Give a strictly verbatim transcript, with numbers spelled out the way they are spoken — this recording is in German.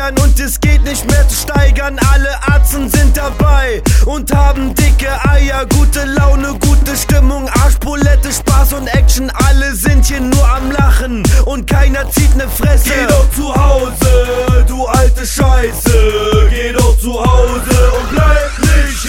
feiern und es geht nicht mehr zu steigern. Alle Atzen sind dabei und haben dicke Eier. Gute Laune, gute Stimmung, Arschbulette, Spaß und Action. Alle sind hier nur am Lachen und keiner zieht ne Fresse. Geh doch zu Hause, du alte Scheiße. Geh doch zu Hause und bleib